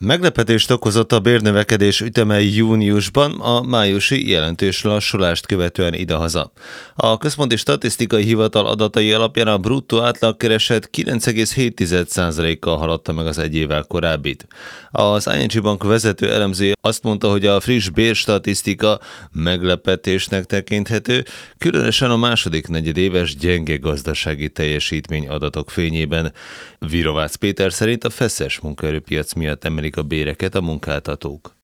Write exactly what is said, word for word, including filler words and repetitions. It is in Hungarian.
Meglepetést okozott a bérnövekedés üteme júniusban, a májusi jelentős lassulást követően idehaza. A Központi Statisztikai Hivatal adatai alapján a bruttó átlagkereset kilenc egész hét százalékkal haladta meg az egy évvel korábbit. Az i en gé Bank vezető elemzője azt mondta, hogy a friss bérstatisztika meglepetésnek tekinthető, különösen a második negyedéves gyenge gazdasági teljesítmény adatok fényében. Virovácz Péter szerint a feszes munkaerőpiac miatt emelik a béreket a munkáltatók.